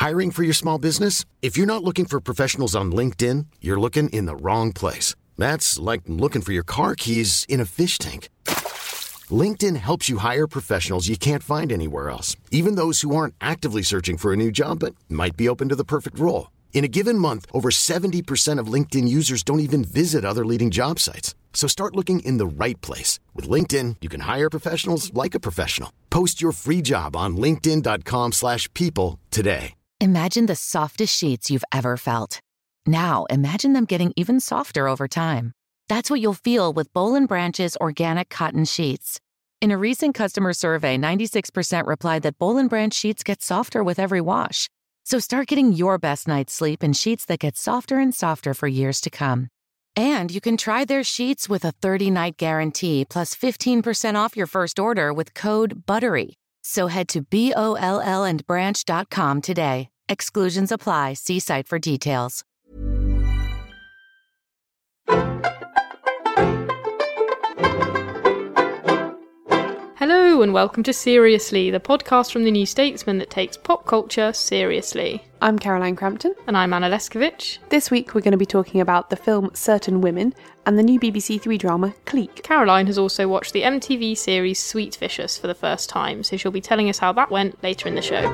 Hiring for your small business? If you're not looking for professionals on LinkedIn, you're looking in the wrong place. That's like looking for your car keys in a fish tank. LinkedIn helps you hire professionals you can't find anywhere else, even those who aren't actively searching for a new job but might be open to the perfect role. In a given month, over 70% of LinkedIn users don't even visit other leading job sites. So start looking in the right place. With LinkedIn, you can hire professionals like a professional. Post your free job on linkedin.com/people today. Imagine the softest sheets you've ever felt. Now, imagine them getting even softer over time. That's what you'll feel with Boll & Branch's organic cotton sheets. In a recent customer survey, 96% replied that Boll & Branch sheets get softer with every wash. So start getting your best night's sleep in sheets that get softer and softer for years to come. And you can try their sheets with a 30-night guarantee plus 15% off your first order with code BUTTERY. So head to BOLLandbranch.com today. Exclusions apply. See site for details. Hello and welcome to Seriously, the podcast from the New Statesman that takes pop culture seriously. I'm Caroline Crampton. And I'm Anna Leskovich. This week we're going to be talking about the film Certain Women and the new BBC Three drama Clique. Caroline has also watched the MTV series Sweet Vicious for the first time, so she'll be telling us how that went later in the show.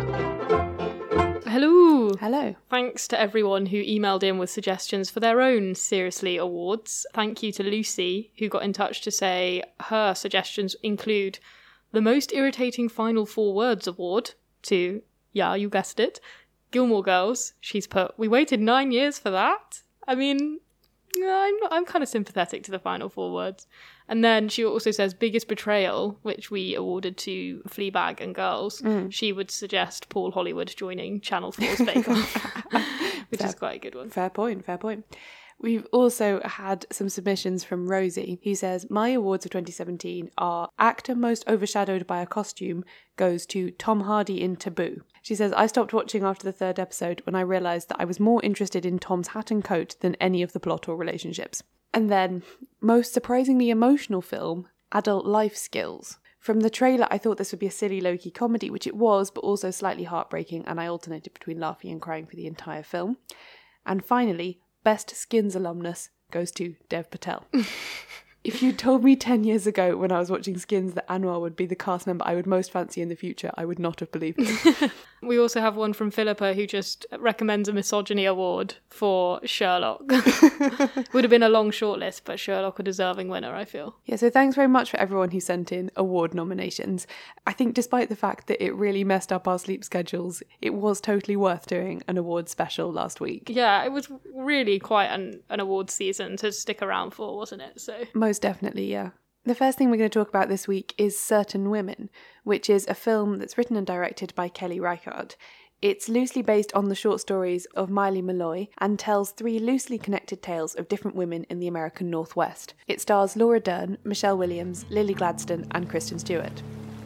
Hello. Hello. Thanks to everyone who emailed in with suggestions for their own Seriously awards. Thank you to Lucy, who got in touch to say her suggestions include the Most Irritating Final Four Words award to, yeah, you guessed it, Gilmore Girls. She's put, we waited 9 years for that. I mean, I'm kind of sympathetic to the final four words. And then she also says biggest betrayal, which we awarded to Fleabag and Girls. She would suggest Paul Hollywood joining Channel 4's Bake Off, which is quite a good one. Fair point. We've also had some submissions from Rosie, who says, my awards of 2017 are actor most overshadowed by a costume goes to Tom Hardy in Taboo. She says, I stopped watching after the third episode when I realised that I was more interested in Tom's hat and coat than any of the plot or relationships. And then, most surprisingly emotional film, Adult Life Skills. From the trailer, I thought this would be a silly low-key comedy, which it was, but also slightly heartbreaking, and I alternated between laughing and crying for the entire film. And finally, Best Skins alumnus goes to Dev Patel. If you told me 10 years ago when I was watching Skins that Anwar would be the cast member I would most fancy in the future, I would not have believed it. We also have one from Philippa who just recommends a misogyny award for Sherlock. Would have been a long shortlist, but Sherlock a deserving winner, I feel. Yeah, so thanks very much for everyone who sent in award nominations. I think despite the fact that it really messed up our sleep schedules, it was totally worth doing an award special last week. Yeah, it was really quite an award season to stick around for, wasn't it? So most definitely, yeah. The first thing we're going to talk about this week is Certain Women, which is a film that's written and directed by Kelly Reichardt. It's loosely based on the short stories of Miley Malloy and tells three loosely connected tales of different women in the American Northwest. It stars Laura Dern, Michelle Williams, Lily Gladstone and Kristen Stewart.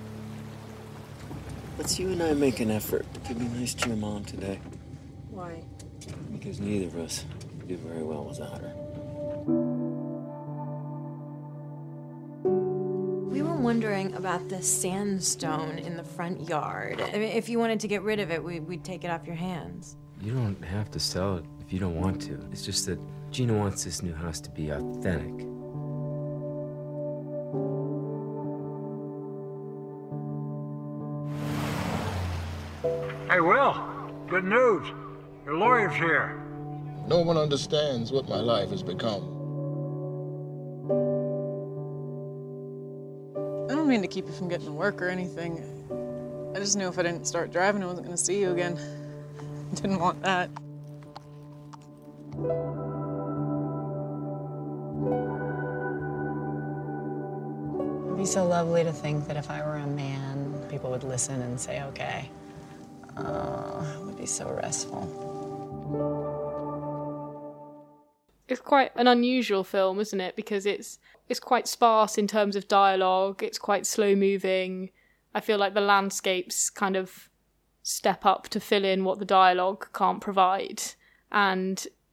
Let's you and I make an effort to be nice to your mom today. Why? Because neither of us do very well without her. We were wondering about the sandstone in the front yard. I mean, if you wanted to get rid of it, we'd take it off your hands. You don't have to sell it if you don't want to. It's just that Gina wants this new house to be authentic. Hey, Will, good news. Your lawyer's here. No one understands what my life has become. I don't mean to keep you from getting to work or anything. I just knew if I didn't start driving, I wasn't going to see you again. Didn't want that. It'd be so lovely to think that if I were a man, people would listen and say, okay. It would be so restful. It's quite an unusual film, isn't it? Because it's quite sparse in terms of dialogue. It's quite slow moving. I feel like the landscapes kind of step up to fill in what the dialogue can't provide. And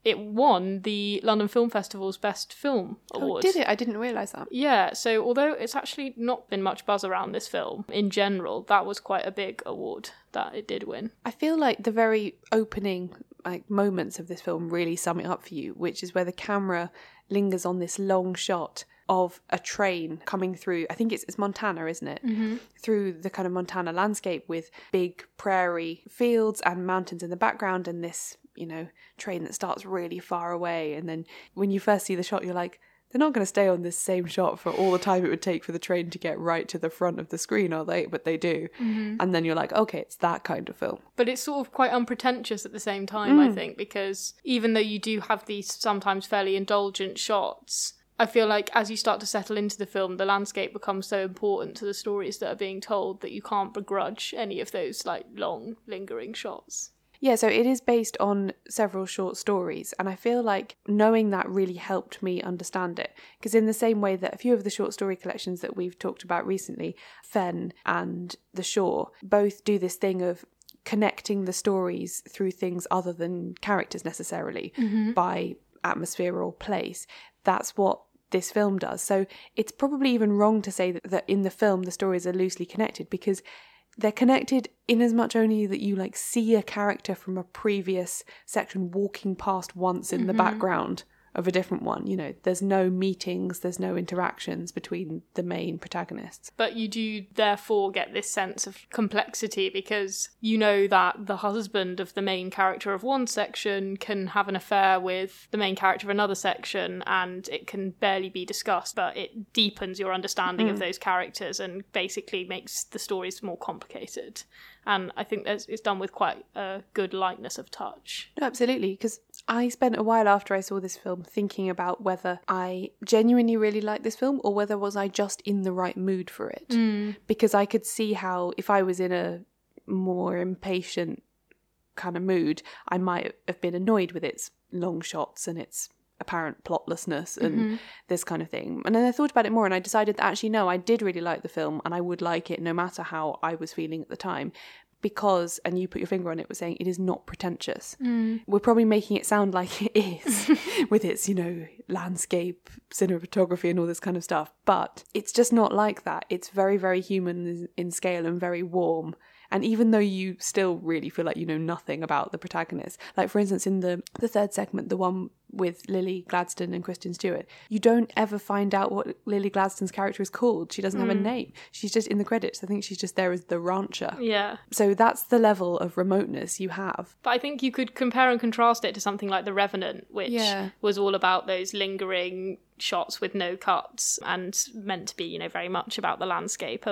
it won the London Film Festival's Best Film Award. Oh, did it? I didn't realise that. Yeah, so although it's actually not been much buzz around this film, in general, that was quite a big award that it did win. I feel like the very opening moments of this film really sum it up for you, which is where the camera lingers on this long shot of a train coming through, I think it's Montana, isn't it? Mm-hmm. Through the kind of Montana landscape with big prairie fields and mountains in the background, and this, train that starts really far away. And then when you first see the shot, you're like, they're not going to stay on this same shot for all the time it would take for the train to get right to the front of the screen, are they? But they do. Mm-hmm. And then you're like, okay, it's that kind of film. But it's sort of quite unpretentious at the same time, I think, because even though you do have these sometimes fairly indulgent shots, I feel like as you start to settle into the film, the landscape becomes so important to the stories that are being told that you can't begrudge any of those long, lingering shots. Yeah, so it is based on several short stories, and I feel like knowing that really helped me understand it. Because in the same way that a few of the short story collections that we've talked about recently, Fen and The Shore, both do this thing of connecting the stories through things other than characters necessarily, by atmosphere or place. That's what this film does. So it's probably even wrong to say that in the film the stories are loosely connected, because they're connected in as much only that you see a character from a previous section walking past once in the background of a different one. There's no meetings, there's no interactions between the main protagonists. But you do therefore get this sense of complexity, because you know that the husband of the main character of one section can have an affair with the main character of another section, and it can barely be discussed, but it deepens your understanding of those characters and basically makes the stories more complicated. And I think it's done with quite a good lightness of touch. No, absolutely, because I spent a while after I saw this film thinking about whether I genuinely really liked this film or whether was I just in the right mood for it. Because I could see how if I was in a more impatient kind of mood, I might have been annoyed with its long shots and its apparent plotlessness and this kind of thing. And then I thought about it more and I decided that actually no, I did really like the film and I would like it no matter how I was feeling at the time, because, and you put your finger on it, was saying it is not pretentious. We're probably making it sound like it is with its, landscape, cinematography and all this kind of stuff, but it's just not like that. It's very, very human in scale and very warm. And even though you still really feel like you know nothing about the protagonist, like for instance in the third segment, the one with Lily Gladstone and Kristen Stewart, you don't ever find out what Lily Gladstone's character is called. She doesn't have a name. She's just in the credits. I think she's just there as the rancher. Yeah. So that's the level of remoteness you have. But I think you could compare and contrast it to something like The Revenant, which was all about those lingering shots with no cuts and meant to be, very much about the landscape.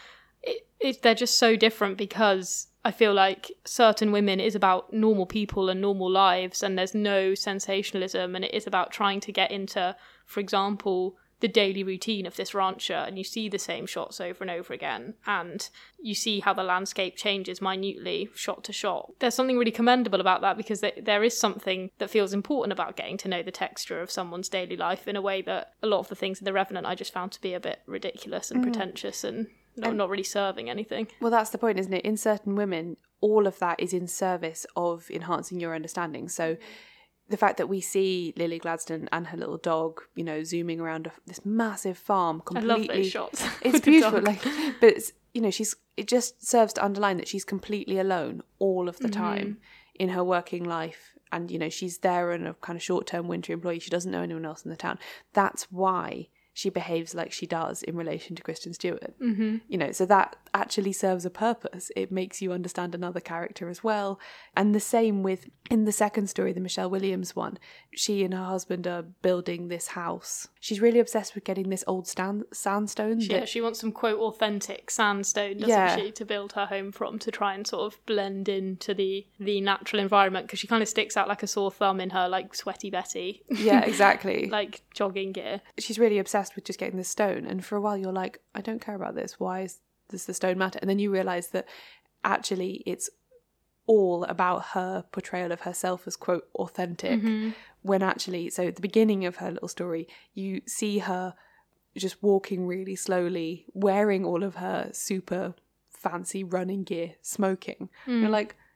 They're just so different, because I feel like Certain Women is about normal people and normal lives, and there's no sensationalism, and it is about trying to get into, for example, the daily routine of this rancher, and you see the same shots over and over again, and you see how the landscape changes minutely, shot to shot. There's something really commendable about that, because there is something that feels important about getting to know the texture of someone's daily life in a way that a lot of the things in The Revenant I just found to be a bit ridiculous and pretentious and not really serving anything. Well, that's the point, isn't it? In Certain Women, all of that is in service of enhancing your understanding. So the fact that we see Lily Gladstone and her little dog, zooming around this massive farm completely. I love those shots. It's beautiful. But it's, it just serves to underline that she's completely alone all of the time in her working life. And, she's there in a kind of short-term winter employee. She doesn't know anyone else in the town. That's why she behaves like she does in relation to Kristen Stewart. So that actually serves a purpose. It makes you understand another character as well. And the same with, in the second story, the Michelle Williams one, she and her husband are building this house. She's really obsessed with getting this old sandstone. She wants some, quote, authentic sandstone, doesn't she, to build her home from, to try and sort of blend into the natural environment, because she kind of sticks out like a sore thumb in her, Sweaty Betty. Yeah, exactly. Jogging gear. She's really obsessed with just getting this stone, and for a while you're like, I don't care about this. Why does the stone matter? And then you realise that actually it's all about her portrayal of herself as, quote, authentic, when actually, so at the beginning of her little story, you see her just walking really slowly, wearing all of her super fancy running gear, smoking. You're like,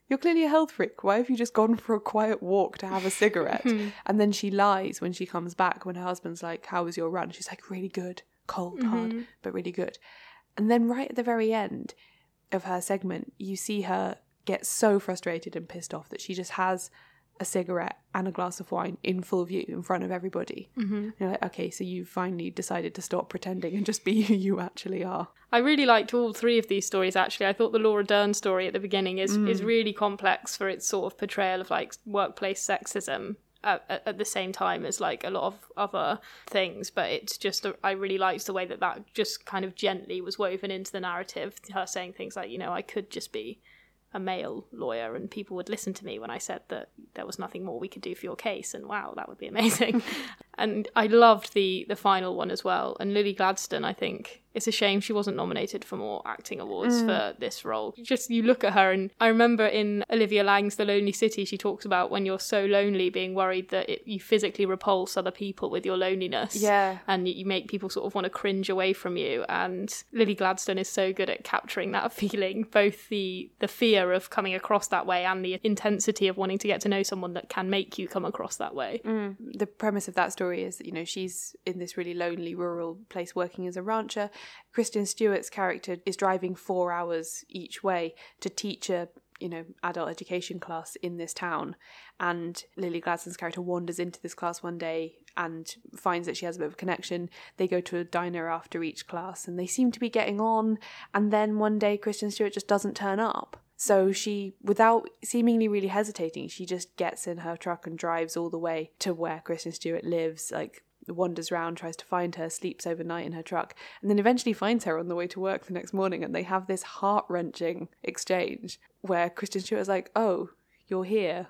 you're clearly a health freak. Why have you just gone for a quiet walk to have a cigarette? And then she lies when she comes back, when her husband's like, how was your run? She's like, really good. Cold, hard, but really good. And then right at the very end of her segment, you see her get so frustrated and pissed off that she just has a cigarette and a glass of wine in full view in front of everybody. You're like, okay, so you finally decided to stop pretending and just be who you actually are. I really liked all three of these stories, actually. I thought the Laura Dern story at the beginning is really complex for its sort of portrayal of like workplace sexism at the same time as like a lot of other things, but it's just I really liked the way that just kind of gently was woven into the narrative, her saying things like, you know, I could just be a male lawyer and people would listen to me when I said that there was nothing more we could do for your case, and wow, that would be amazing. And I loved the final one as well. And Lily Gladstone, I think it's a shame she wasn't nominated for more acting awards for this role. You look at her, and I remember in Olivia Laing's The Lonely City, she talks about when you're so lonely, being worried that you physically repulse other people with your loneliness. Yeah. And you make people sort of want to cringe away from you. And Lily Gladstone is so good at capturing that feeling, both the fear of coming across that way and the intensity of wanting to get to know someone that can make you come across that way. The premise of that story is that, you know, she's in this really lonely rural place working as a rancher. Kristen Stewart's character is driving 4 hours each way to teach a, you know, adult education class in this town. And Lily Gladstone's character wanders into this class one day and finds that she has a bit of a connection. They go to a diner after each class and they seem to be getting on. And then one day Kristen Stewart just doesn't turn up. So she, without seemingly really hesitating, she just gets in her truck and drives all the way to where Kristen Stewart lives, like wanders around, tries to find her, sleeps overnight in her truck, and then eventually finds her on the way to work the next morning, and they have this heart-wrenching exchange where Kristen Stewart is like, oh, you're here.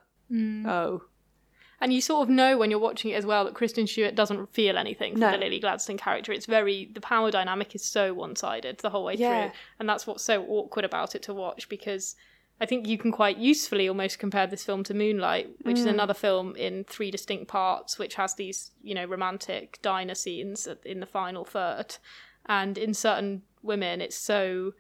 Oh. And you sort of know when you're watching it as well that Kristen Stewart doesn't feel anything for the Lily Gladstone character. It's the power dynamic is so one-sided the whole way through. And that's what's so awkward about it to watch, because I think you can quite usefully almost compare this film to Moonlight, which is another film in 3 distinct parts, which has these, you know, romantic diner scenes in the final third. And in certain women, it's so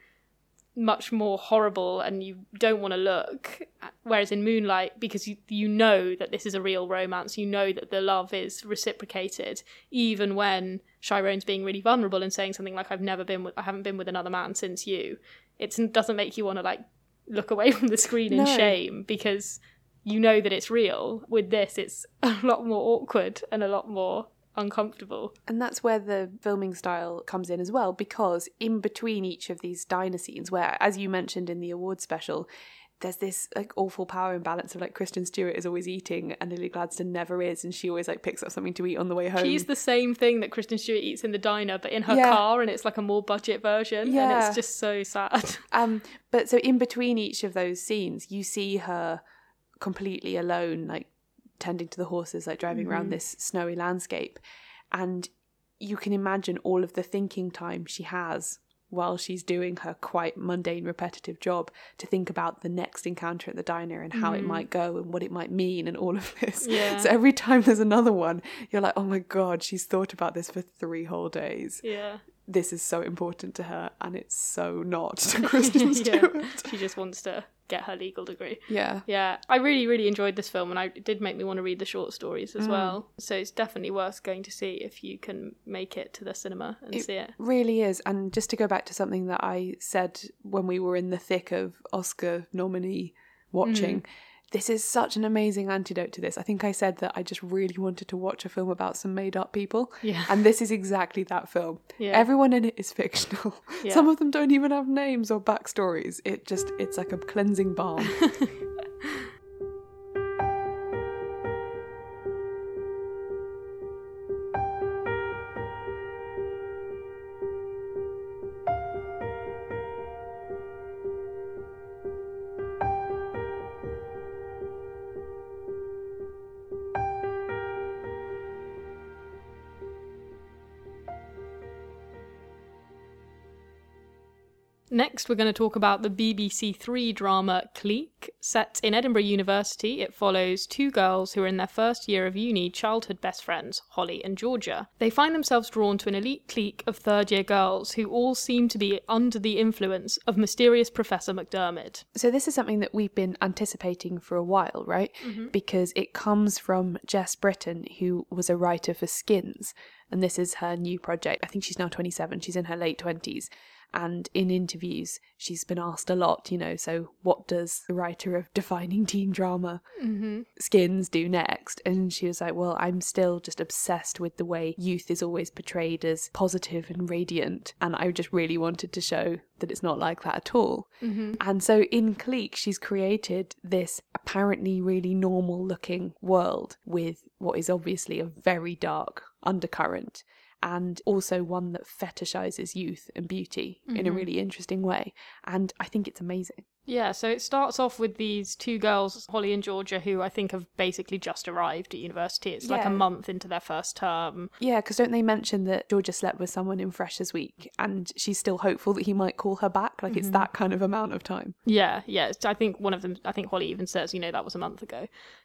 much more horrible and you don't want to look. Whereas in Moonlight, because you know that this is a real romance, you know that the love is reciprocated, even when Chiron's being really vulnerable and saying something like, I haven't been with another man since you. It doesn't make you want to like look away from the screen in shame, because you know that it's real. With this, it's a lot more awkward and a lot more uncomfortable. And that's where the filming style comes in as well, because in between each of these diner scenes, where, as you mentioned in the awards special, there's this like awful power imbalance of like Kristen Stewart is always eating and Lily Gladstone never is, and she always like picks up something to eat on the way home. She's the same thing that Kristen Stewart eats in the diner, but in her car, and it's like a more budget version, and it's just so sad. But so in between each of those scenes, you see her completely alone, like tending to the horses, like driving around this snowy landscape, and you can imagine all of the thinking time she has while she's doing her quite mundane, repetitive job to think about the next encounter at the diner and how it might go and what it might mean and all of this. So every time there's another one, you're like, oh my God, she's thought about this for 3 whole days. This is so important to her, and it's so not to Kristen Stewart. She just wants to get her legal degree. Yeah. I really, really enjoyed this film, and it did make me want to read the short stories as well. So it's definitely worth going to see if you can make it to the cinema and see it. It really is. And just to go back to something that I said when we were in the thick of Oscar nominee watching, this is such an amazing antidote to this. I think I said that I just really wanted to watch a film about some made-up people. And this is exactly that film. Everyone in it is fictional. Some of them don't even have names or backstories. It's like a cleansing balm. Next, we're going to talk about the BBC Three drama Clique. Set in Edinburgh University, it follows two girls who are in their first year of uni, childhood best friends, Holly and Georgia. They find themselves drawn to an elite clique of third-year girls who all seem to be under the influence of mysterious Professor McDermid. So this is something that we've been anticipating for a while, right? Mm-hmm. Because it comes from Jess Britton, who was a writer for Skins, and this is her new project. I think she's now 27, she's in her late 20s. And in interviews, she's been asked a lot, so what does the writer of defining teen drama Skins do next? And she was like, well, I'm still just obsessed with the way youth is always portrayed as positive and radiant. And I just really wanted to show that it's not like that at all. Mm-hmm. And so in Clique, she's created this apparently really normal looking world with what is obviously a very dark undercurrent, and also one that fetishizes youth and beauty in a really interesting way. And I think it's amazing. Yeah, so it starts off with these two girls, Holly and Georgia, who I think have basically just arrived at university. It's like a month into their first term. Yeah, because don't they mention that Georgia slept with someone in Freshers Week and she's still hopeful that he might call her back? Like, it's that kind of amount of time. Yeah. I think one of them, Holly even says, that was a month ago.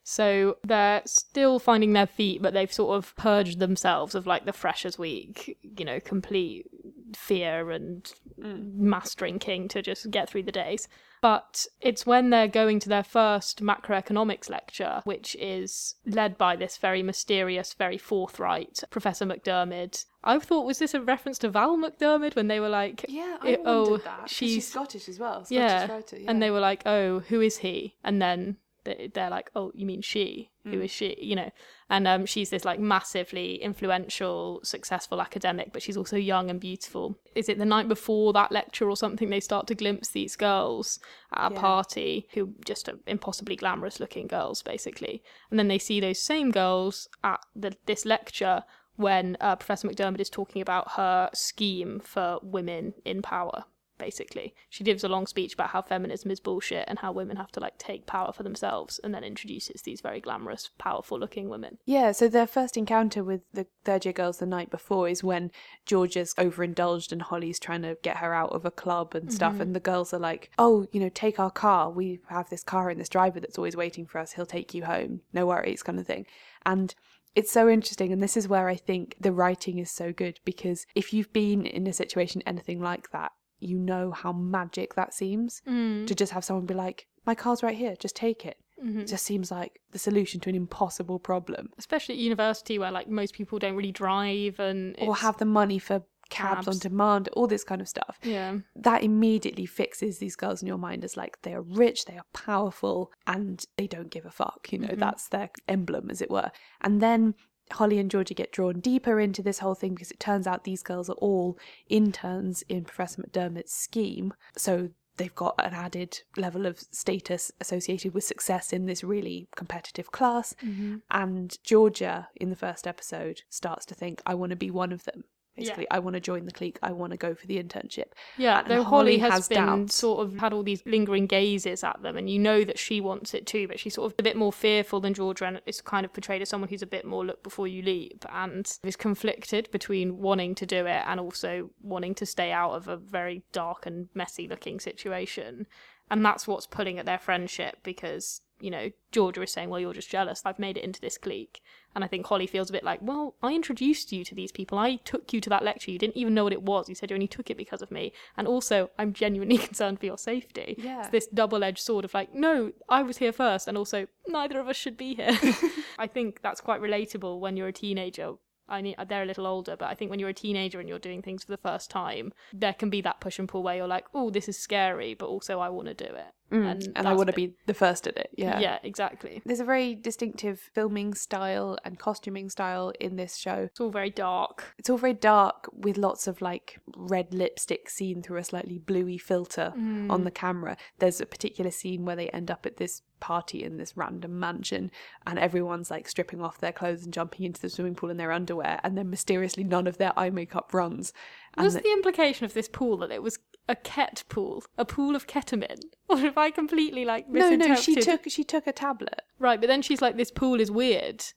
So they're still finding their feet, but they've sort of purged themselves of like the Freshers Week, complete fear and mass drinking to just get through the days. But it's when they're going to their first macroeconomics lecture, which is led by this very mysterious, very forthright Professor McDermid. I thought, was this a reference to Val McDermid when they were like... Yeah, I wondered that. She's Scottish as well. Scottish writer, yeah. And they were like, oh, who is he? And then they're like, oh, you mean she? Who is she? And she's this like massively influential, successful academic, but she's also young and beautiful. Is it the night before that lecture or something they start to glimpse these girls at a party who just are impossibly glamorous looking girls, basically. And then they see those same girls at this lecture when Professor McDermid is talking about her scheme for women in power. Basically, she gives a long speech about how feminism is bullshit and how women have to like take power for themselves, and then introduces these very glamorous, powerful looking women. Yeah, so their first encounter with the third year girls the night before is when Georgia's overindulged and Holly's trying to get her out of a club and stuff, and the girls are like, oh, take our car, we have this car and this driver that's always waiting for us, he'll take you home, no worries, kind of thing. And it's so interesting, and this is where I think the writing is so good, because if you've been in a situation anything like that, you know how magic that seems to just have someone be like, my car's right here, just take it. It just seems like the solution to an impossible problem. Especially at university where like most people don't really drive or have the money for cabs on demand, all this kind of stuff. Yeah. That immediately fixes these girls in your mind as like, they are rich, they are powerful, and they don't give a fuck. That's their emblem, as it were. And then Holly and Georgia get drawn deeper into this whole thing because it turns out these girls are all interns in Professor McDermid's scheme. So they've got an added level of status associated with success in this really competitive class. And Georgia, in the first episode, starts to think, I want to be one of them. Basically, I want to join the clique. I want to go for the internship. Yeah, and though Holly has been doubts. sort of had all these lingering gazes at them, and you know that she wants it too, but she's sort of a bit more fearful than Georgia, and it's kind of portrayed as someone who's a bit more look before you leap, and is conflicted between wanting to do it and also wanting to stay out of a very dark and messy looking situation. And that's what's pulling at their friendship, because Georgia is saying, well, you're just jealous, I've made it into this clique. And I think Holly feels a bit like, well, I introduced you to these people, I took you to that lecture, you didn't even know what it was, you said you only took it because of me, and also I'm genuinely concerned for your safety. It's this double-edged sword of like, no, I was here first, and also neither of us should be here. I think that's quite relatable when you're a teenager. I mean, they're a little older, but I think when you're a teenager and you're doing things for the first time, there can be that push and pull where you're like, oh, this is scary, but also I want to do it. And I want to be the first at it. Yeah, exactly. There's a very distinctive filming style and costuming style in this show. It's all very dark. It's all very dark with lots of like red lipstick seen through a slightly bluey filter on the camera. There's a particular scene where they end up at this party in this random mansion and everyone's like stripping off their clothes and jumping into the swimming pool in their underwear, and then mysteriously none of their eye makeup runs. Was the implication of this pool that it was a ket pool, a pool of ketamine? Or have I completely like misinterpreted? No, she took a tablet. Right, but then she's like, this pool is weird.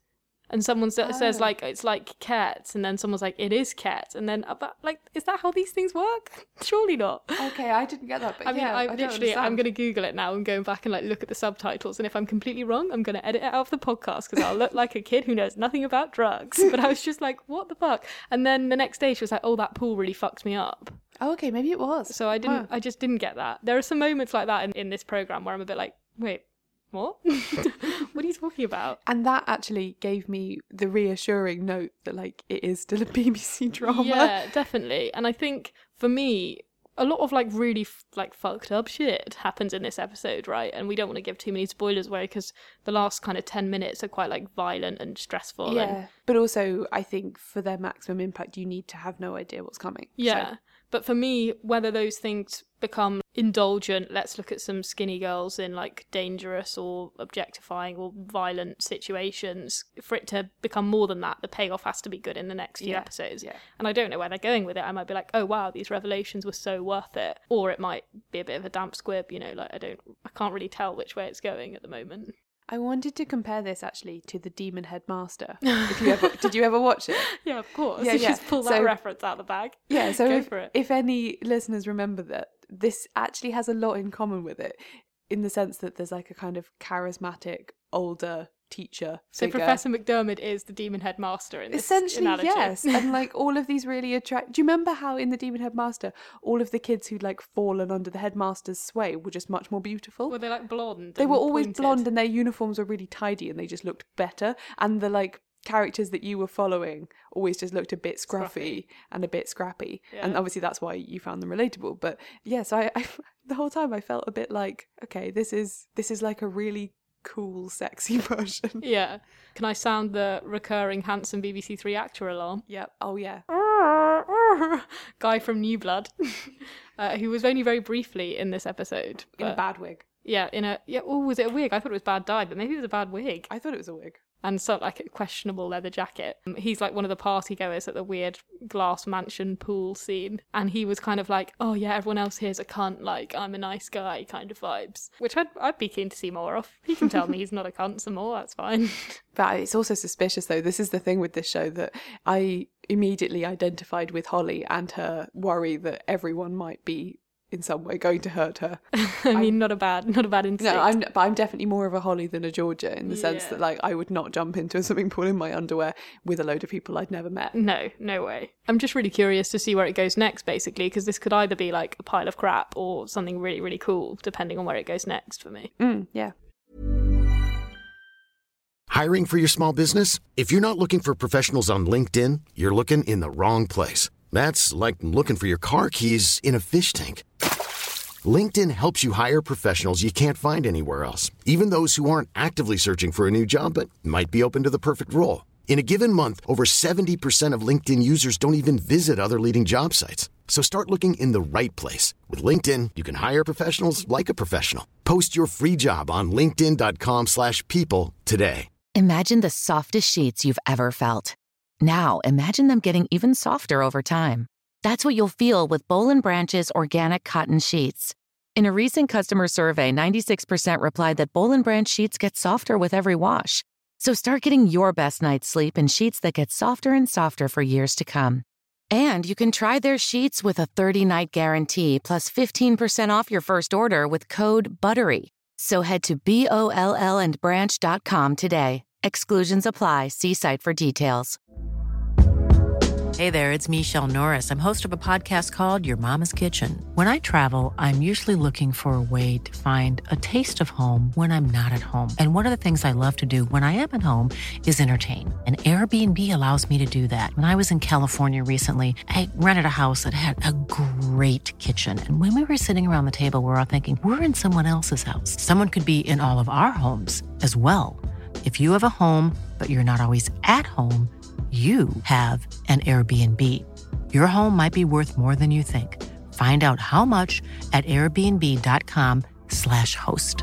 And someone says, like, it's like cats, and then someone's like, it is cat, and then, like, is that how these things work? Surely not. Okay, I didn't get that, but I mean, yeah, I'm going to Google it now and go back and, like, look at the subtitles, and if I'm completely wrong, I'm going to edit it out of the podcast, because I'll look like a kid who knows nothing about drugs. But I was just like, what the fuck? And then the next day she was like, oh, that pool really fucked me up. Oh, okay, maybe it was. So I just didn't get that. There are some moments like that in this programme where I'm a bit like, wait, what? What are you talking about? And that actually gave me the reassuring note that, like, it is still a BBC drama. Yeah, definitely. And I think, for me, a lot of, like, really, like, fucked up shit happens in this episode, right? And we don't want to give too many spoilers away, because the last kind of 10 minutes are quite, like, violent and stressful. Yeah, but also, I think, for their maximum impact, you need to have no idea what's coming. Yeah. So. But for me, whether those things become indulgent, let's look at some skinny girls in, like, dangerous or objectifying or violent situations, for it to become more than that, the payoff has to be good in the next few episodes. Yeah. And I don't know where they're going with it. I might be like, oh wow, these revelations were so worth it. Or it might be a bit of a damp squib, you know, like I can't really tell which way it's going at the moment. I wanted to compare this actually to the Demon Headmaster. Did you ever watch it? Yeah, of course. Yeah, Just pull that reference out of the bag. Yeah, so for it. If any listeners remember that, this actually has a lot in common with it, in the sense that there's like a kind of charismatic older teacher figure. So Professor McDermott is the Demon Headmaster in this essentially analogy. Yes. And like all of these really do you remember how in the Demon Headmaster all of the kids who'd like fallen under the headmaster's sway were just much more beautiful? Were they like blonde? They were always pointed? blonde, and their uniforms were really tidy, and they just looked better, and the like characters that you were following always just looked a bit scruffy and a bit scrappy. And obviously that's why you found them relatable. But yeah, so I the whole time I felt a bit like, okay, this is like a really cool, sexy version. Yeah. Can I sound the recurring handsome BBC Three actor alarm? Yep. Oh yeah. Guy from New Blood, who was only very briefly in this episode. In a bad wig. Yeah, was it a wig? I thought it was bad dye, but maybe it was a bad wig. I thought it was a wig. And so, like, a questionable leather jacket. He's like one of the party goers at the weird glass mansion pool scene. And he was kind of like, oh yeah, everyone else here's a cunt, like, I'm a nice guy kind of vibes. Which I'd be keen to see more of. He can tell me he's not a cunt some more, that's fine. But it's also suspicious, though. This is the thing with this show, that I immediately identified with Holly and her worry that everyone might be in some way going to hurt her. I mean, not a bad instinct. No, I'm definitely more of a Holly than a Georgia, in the sense that, like, I would not jump into a swimming pool in my underwear with a load of people I'd never met. No way. I'm just really curious to see where it goes next, basically, because this could either be like a pile of crap or something really, really cool, depending on where it goes next for me. Yeah. Hiring for your small business? If you're not looking for professionals on LinkedIn, you're looking in the wrong place. That's like looking for your car keys in a fish tank. LinkedIn helps you hire professionals you can't find anywhere else, even those who aren't actively searching for a new job but might be open to the perfect role. In a given month, over 70% of LinkedIn users don't even visit other leading job sites. So start looking in the right place. With LinkedIn, you can hire professionals like a professional. Post your free job on linkedin.com/people today. Imagine the softest sheets you've ever felt. Now, imagine them getting even softer over time. That's what you'll feel with Boll & Branch's organic cotton sheets. In a recent customer survey, 96% replied that Boll & Branch sheets get softer with every wash. So start getting your best night's sleep in sheets that get softer and softer for years to come. And you can try their sheets with a 30-night guarantee plus 15% off your first order with code BUTTERY. So head to BOLLandbranch.com today. Exclusions apply. See site for details. Hey there, it's Michelle Norris. I'm host of a podcast called Your Mama's Kitchen. When I travel, I'm usually looking for a way to find a taste of home when I'm not at home. And one of the things I love to do when I am at home is entertain. And Airbnb allows me to do that. When I was in California recently, I rented a house that had a great kitchen. And when we were sitting around the table, we were all thinking, we're in someone else's house. Someone could be in all of our homes as well. If you have a home, but you're not always at home, you have an Airbnb. Your home might be worth more than you think. Find out how much at airbnb.com/host.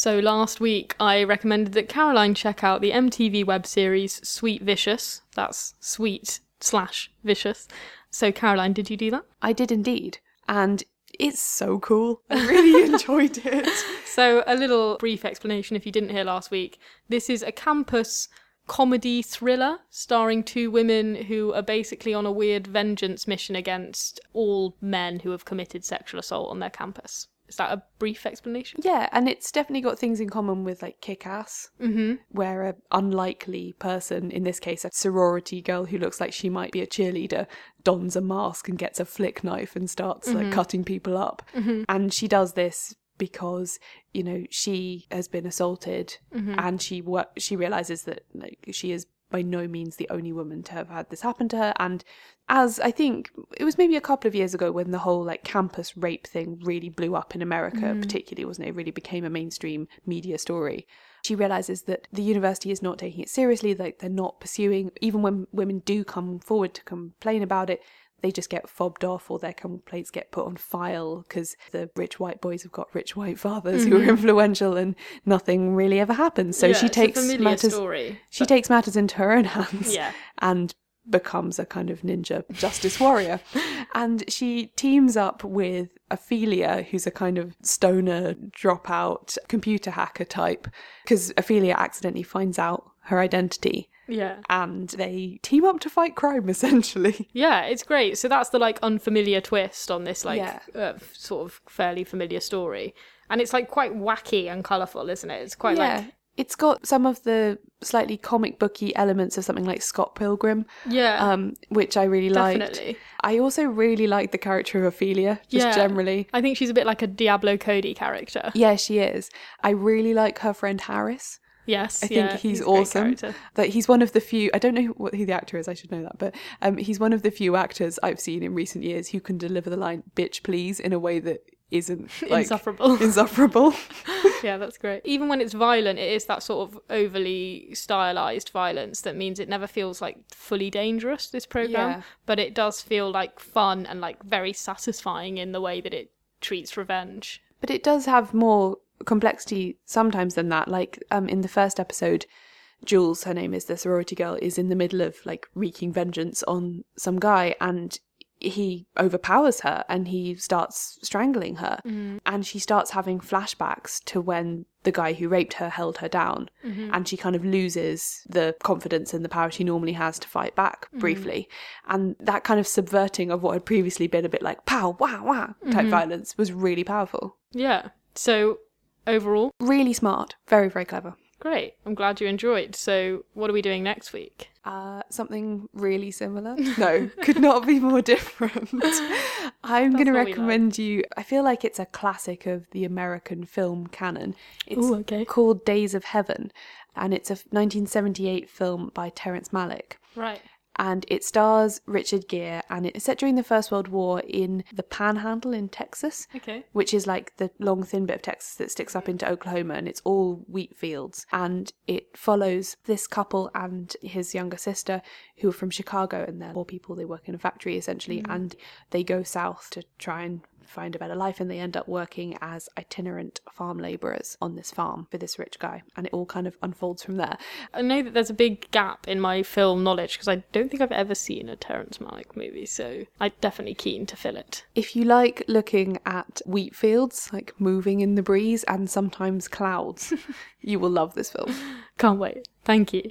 So last week I recommended that Caroline check out the MTV web series Sweet Vicious. That's sweet/vicious. So Caroline, did you do that? I did indeed. And it's so cool. I really enjoyed it. So a little brief explanation if you didn't hear last week. This is a campus comedy thriller starring two women who are basically on a weird vengeance mission against all men who have committed sexual assault on their campus. Is that a brief explanation? Yeah, and it's definitely got things in common with like Kick-Ass, where an unlikely person, in this case a sorority girl who looks like she might be a cheerleader, dons a mask and gets a flick knife and starts like cutting people up. And she does this because, you know, she has been assaulted and she realises that like, she is by no means the only woman to have had this happen to her. And as I think it was maybe a couple of years ago when the whole like campus rape thing really blew up in America, particularly, wasn't it? It really became a mainstream media story. She realises that the university is not taking it seriously, like they're not pursuing, even when women do come forward to complain about it, they just get fobbed off or their complaints get put on file because the rich white boys have got rich white fathers who are influential and nothing really ever happens. So she takes matters into her own hands and becomes a kind of ninja justice warrior. And she teams up with Ophelia, who's a kind of stoner dropout computer hacker type, because Ophelia accidentally finds out her identity. Yeah. And they team up to fight crime, essentially. Yeah, it's great. So that's the, like, unfamiliar twist on this, like, sort of fairly familiar story. And it's, like, quite wacky and colourful, isn't it? It's quite, like... It's got some of the slightly comic booky elements of something like Scott Pilgrim. Yeah. Which I really liked. Definitely. I also really like the character of Ophelia, just generally. I think she's a bit like a Diablo Cody character. Yeah, she is. I really like her friend Harris. Yes, I think he's awesome. That he's one of the few, I don't know who the actor is, I should know that, but he's one of the few actors I've seen in recent years who can deliver the line, bitch please, in a way that isn't like insufferable. Yeah, that's great. Even when it's violent, it is that sort of overly stylized violence that means it never feels like fully dangerous, this program, but it does feel like fun and like very satisfying in the way that it treats revenge. But it does have more complexity sometimes than that. Like in the first episode, Jules, her name is, the sorority girl, is in the middle of like wreaking vengeance on some guy, and he overpowers her and he starts strangling her, and she starts having flashbacks to when the guy who raped her held her down, and she kind of loses the confidence and the power she normally has to fight back briefly. And that kind of subverting of what had previously been a bit like pow, wah, wah type violence was really powerful. Yeah. So overall, really smart, very, very clever. Great. I'm glad you enjoyed. So what are we doing next week? Something really similar. No, could not be more different. I'm going to recommend you, I feel like it's a classic of the American film canon. It's called Days of Heaven, and it's a 1978 film by Terrence Malick. Right. And it stars Richard Gere, and it's set during the First World War in the Panhandle in Texas, which is like the long, thin bit of Texas that sticks up into Oklahoma, and it's all wheat fields. And it follows this couple and his younger sister, who are from Chicago, and they're poor people. They work in a factory, essentially, and they go south to try and find a better life, and they end up working as itinerant farm labourers on this farm for this rich guy, and it all kind of unfolds from there. I know that there's a big gap in my film knowledge because I don't think I've ever seen a Terrence Malick movie, so I'm definitely keen to fill it. If you like looking at wheat fields like moving in the breeze and sometimes clouds, you will love this film. Can't wait. Thank you.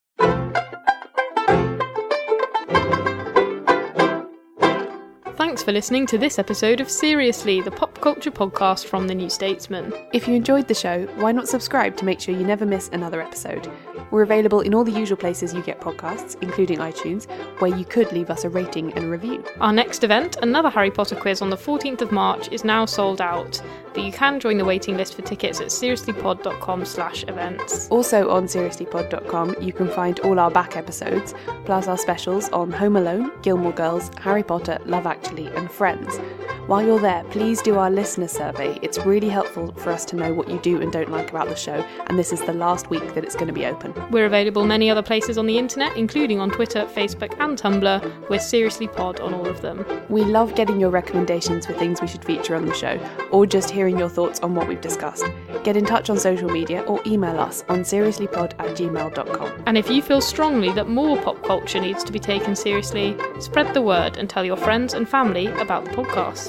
Thanks for listening to this episode of Seriously, the pop culture podcast from The New Statesman. If you enjoyed the show, why not subscribe to make sure you never miss another episode? We're available in all the usual places you get podcasts, including iTunes, where you could leave us a rating and a review. Our next event, another Harry Potter quiz on the 14th of March, is now sold out, but you can join the waiting list for tickets at seriouslypod.com/events. Also on seriouslypod.com, you can find all our back episodes, plus our specials on Home Alone, Gilmore Girls, Harry Potter, Love Actually, and Friends. While you're there, please do our listener survey. It's really helpful for us to know what you do and don't like about the show, and this is the last week that it's going to be open. We're available many other places on the internet, including on Twitter, Facebook and Tumblr. We're Seriously Pod on all of them. We love getting your recommendations for things we should feature on the show, or just hearing your thoughts on what we've discussed. Get in touch on social media or email us on seriouslypod@gmail.com. And if you feel strongly that more pop culture needs to be taken seriously, spread the word and tell your friends and family about the podcast.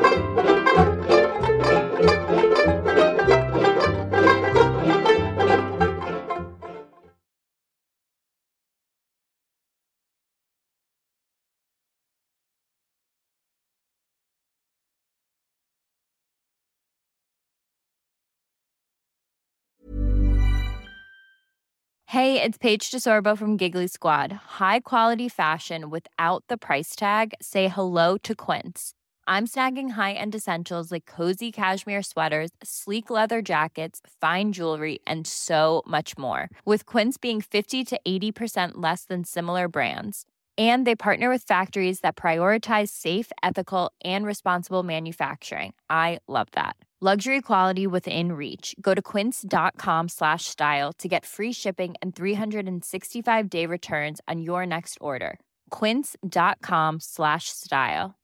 Hey, it's Paige DeSorbo from Giggly Squad. High quality fashion without the price tag. Say hello to Quince. I'm snagging high-end essentials like cozy cashmere sweaters, sleek leather jackets, fine jewelry, and so much more. With Quince being 50 to 80% less than similar brands. And they partner with factories that prioritize safe, ethical, and responsible manufacturing. I love that. Luxury quality within reach. Go to quince.com/style to get free shipping and 365-day returns on your next order. Quince.com/style.